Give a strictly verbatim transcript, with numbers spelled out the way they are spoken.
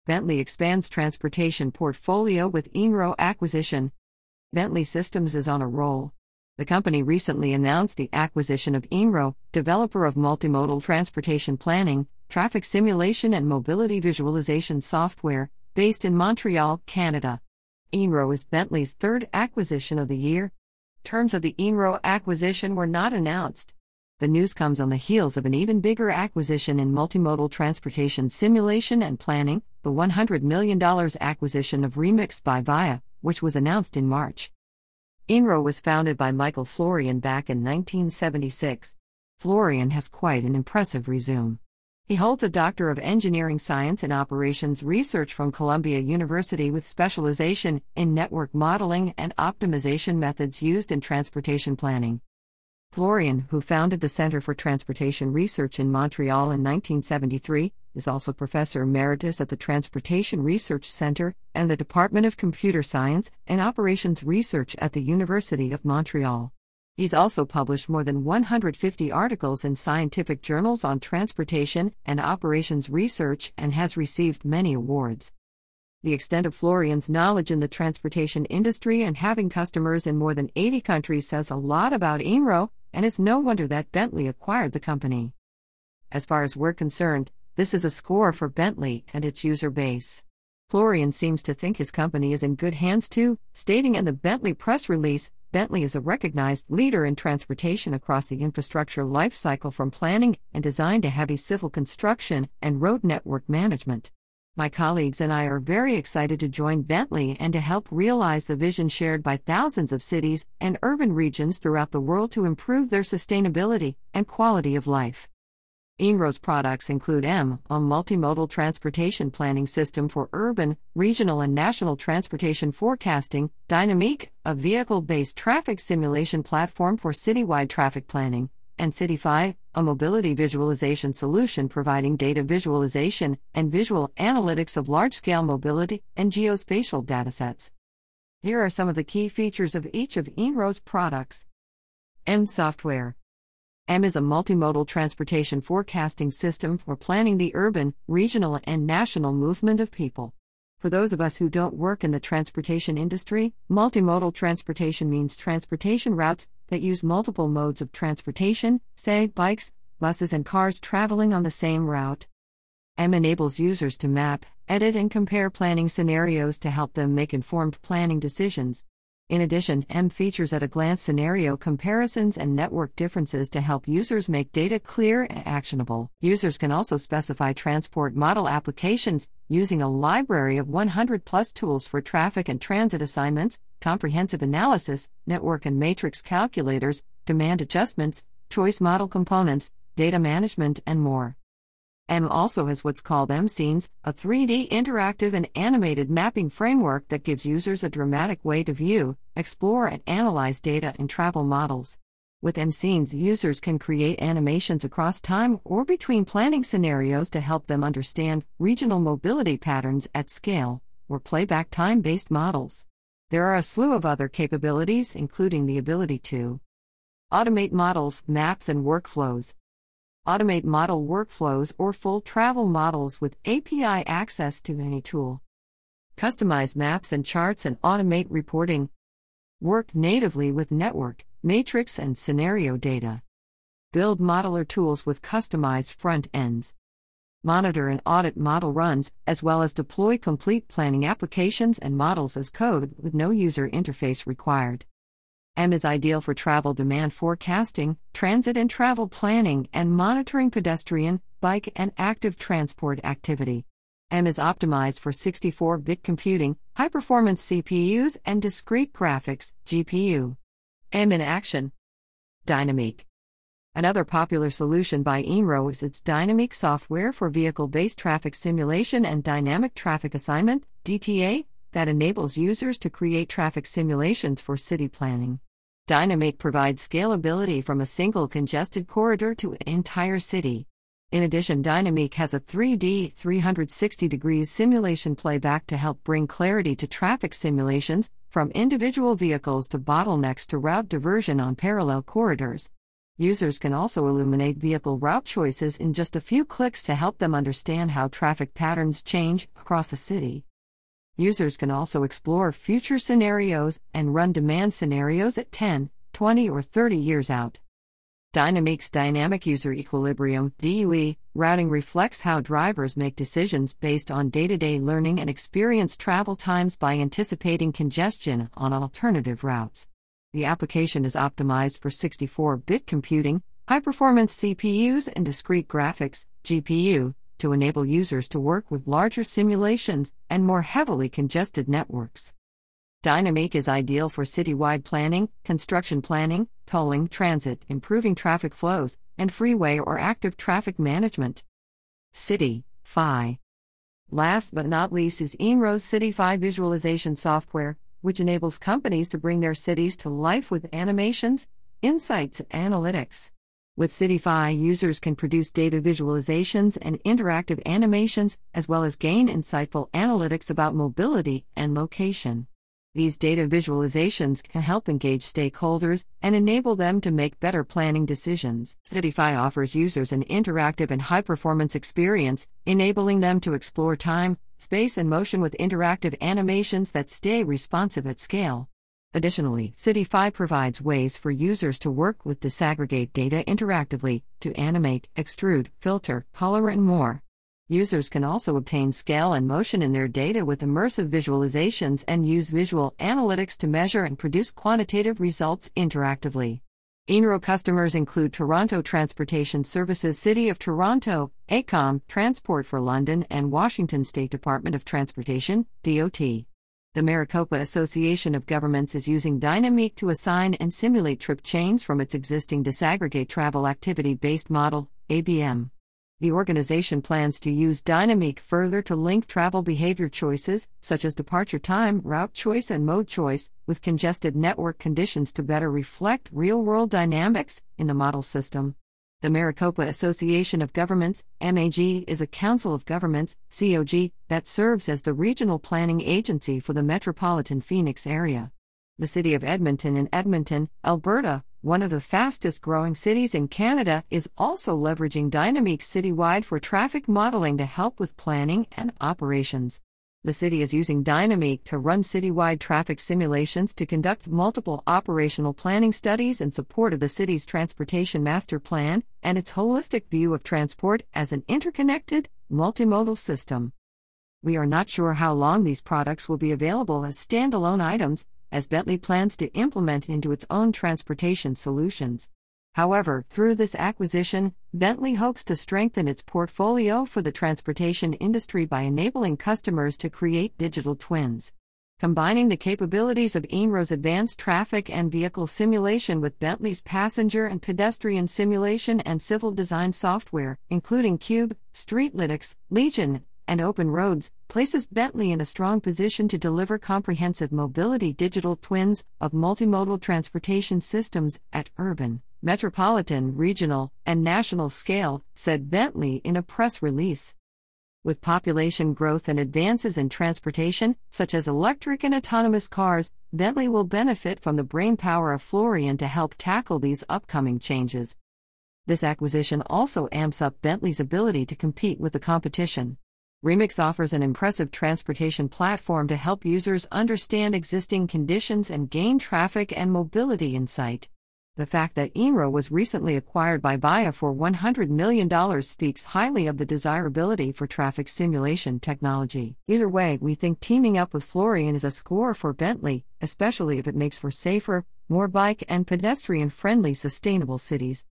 Bentley expands transportation portfolio with INRO acquisition. Bentley Systems is on a roll. The company recently announced the acquisition of INRO, developer of multimodal transportation planning, traffic simulation and mobility visualization software, based in Montreal, Canada. INRO is Bentley's third acquisition of the year. Terms of the INRO acquisition were not announced. The news comes on the heels of an even bigger acquisition in multimodal transportation simulation and planning, the one hundred million dollars acquisition of Remix by Via, which was announced in March. INRO was founded by Michael Florian back in nineteen seventy-six. Florian has quite an impressive resume. He holds a Doctor of Engineering Science in Operations Research from Columbia University with specialization in network modeling and optimization methods used in transportation planning. Florian, who founded the Center for Transportation Research in Montreal in nineteen seventy-three, is also Professor Emeritus at the Transportation Research Center and the Department of Computer Science and Operations Research at the University of Montreal. He's also published more than one hundred fifty articles in scientific journals on transportation and operations research and has received many awards. The extent of Florian's knowledge in the transportation industry and having customers in more than eighty countries says a lot about INRO, and it's no wonder that Bentley acquired the company. As far as we're concerned, this is a score for Bentley and its user base. Florian seems to think his company is in good hands too, stating in the Bentley press release, Bentley is a recognized leader in transportation across the infrastructure lifecycle from planning and design to heavy civil construction and road network management. My colleagues and I are very excited to join Bentley and to help realize the vision shared by thousands of cities and urban regions throughout the world to improve their sustainability and quality of life. INRO's products include M, a multimodal transportation planning system for urban, regional and national transportation forecasting, Dynamique, a vehicle-based traffic simulation platform for citywide traffic planning, and CityFi, a mobility visualization solution providing data visualization and visual analytics of large-scale mobility and geospatial datasets. Here are some of the key features of each of INRO's products. M Software. M is a multimodal transportation forecasting system for planning the urban, regional, and national movement of people. For those of us who don't work in the transportation industry, multimodal transportation means transportation routes that use multiple modes of transportation, say bikes, buses, and cars traveling on the same route. M enables users to map, edit, and compare planning scenarios to help them make informed planning decisions. In addition, M features at-a-glance scenario comparisons and network differences to help users make data clear and actionable. Users can also specify transport model applications, using a library of one hundred plus tools for traffic and transit assignments, comprehensive analysis, network and matrix calculators, demand adjustments, choice model components, data management, and more. M also has what's called M-Scenes, a three D interactive and animated mapping framework that gives users a dramatic way to view, explore, and analyze data and travel models. With M-Scenes, users can create animations across time or between planning scenarios to help them understand regional mobility patterns at scale, or playback time-based models. There are a slew of other capabilities, including the ability to automate models, maps, and workflows. Automate model workflows or full travel models with A P I access to any tool. Customize maps and charts and automate reporting. Work natively with network, matrix, and scenario data. Build modeler tools with customized front ends. Monitor and audit model runs, as well as deploy complete planning applications and models as code with no user interface required. M is ideal for travel demand forecasting, transit and travel planning, and monitoring pedestrian, bike, and active transport activity. M is optimized for sixty-four bit computing, high-performance C P Us, and discrete graphics, G P U. M in action. Dynamique. Another popular solution by INRO is its Dynamique software for vehicle-based traffic simulation and dynamic traffic assignment, D T A, that enables users to create traffic simulations for city planning. Dynamique provides scalability from a single congested corridor to an entire city. In addition, Dynamique has a three D three hundred sixty degrees simulation playback to help bring clarity to traffic simulations, from individual vehicles to bottlenecks to route diversion on parallel corridors. Users can also illuminate vehicle route choices in just a few clicks to help them understand how traffic patterns change across a city. Users can also explore future scenarios and run demand scenarios at ten, twenty, or thirty years out. Dynamique's Dynamic User Equilibrium (D U E) routing reflects how drivers make decisions based on day-to-day learning and experience travel times by anticipating congestion on alternative routes. The application is optimized for sixty-four bit computing, high-performance C P Us, and discrete graphics (G P U) to enable users to work with larger simulations and more heavily congested networks. Dynamique is ideal for citywide planning, construction planning, tolling, transit, improving traffic flows, and freeway or active traffic management. CityFi. Last but not least is INRO's CityFi visualization software, which enables companies to bring their cities to life with animations, insights, and analytics. With CityFi, users can produce data visualizations and interactive animations, as well as gain insightful analytics about mobility and location. These data visualizations can help engage stakeholders and enable them to make better planning decisions. CityFi offers users an interactive and high-performance experience, enabling them to explore time, space, and motion with interactive animations that stay responsive at scale. Additionally, CityFi provides ways for users to work with disaggregate data interactively, to animate, extrude, filter, color, and more. Users can also obtain scale and motion in their data with immersive visualizations and use visual analytics to measure and produce quantitative results interactively. INRO customers include Toronto Transportation Services, City of Toronto, AECOM, Transport for London, and Washington State Department of Transportation, D O T. The Maricopa Association of Governments is using Dynamique to assign and simulate trip chains from its existing disaggregate travel activity-based model, A B M. The organization plans to use Dynamique further to link travel behavior choices, such as departure time, route choice, and mode choice, with congested network conditions to better reflect real-world dynamics in the model system. The Maricopa Association of Governments, M A G, is a council of governments, C O G, that serves as the regional planning agency for the metropolitan Phoenix area. The City of Edmonton in Edmonton, Alberta, one of the fastest-growing cities in Canada, is also leveraging Dynamique citywide for traffic modeling to help with planning and operations. The city is using Dynamique to run citywide traffic simulations to conduct multiple operational planning studies in support of the city's transportation master plan and its holistic view of transport as an interconnected, multimodal system. We are not sure how long these products will be available as standalone items, as Bentley plans to implement into its own transportation solutions. However, through this acquisition, Bentley hopes to strengthen its portfolio for the transportation industry by enabling customers to create digital twins. Combining the capabilities of INRO's advanced traffic and vehicle simulation with Bentley's passenger and pedestrian simulation and civil design software, including Cube, Streetlytics, Legion, and Open Roads, places Bentley in a strong position to deliver comprehensive mobility digital twins of multimodal transportation systems at urban, metropolitan, regional, and national scale, said Bentley in a press release. With population growth and advances in transportation, such as electric and autonomous cars, Bentley will benefit from the brainpower of Florian to help tackle these upcoming changes. This acquisition also amps up Bentley's ability to compete with the competition. Remix offers an impressive transportation platform to help users understand existing conditions and gain traffic and mobility insight. The fact that INRO was recently acquired by Via for one hundred million dollars speaks highly of the desirability for traffic simulation technology. Either way, we think teaming up with Florian is a score for Bentley, especially if it makes for safer, more bike and pedestrian-friendly sustainable cities.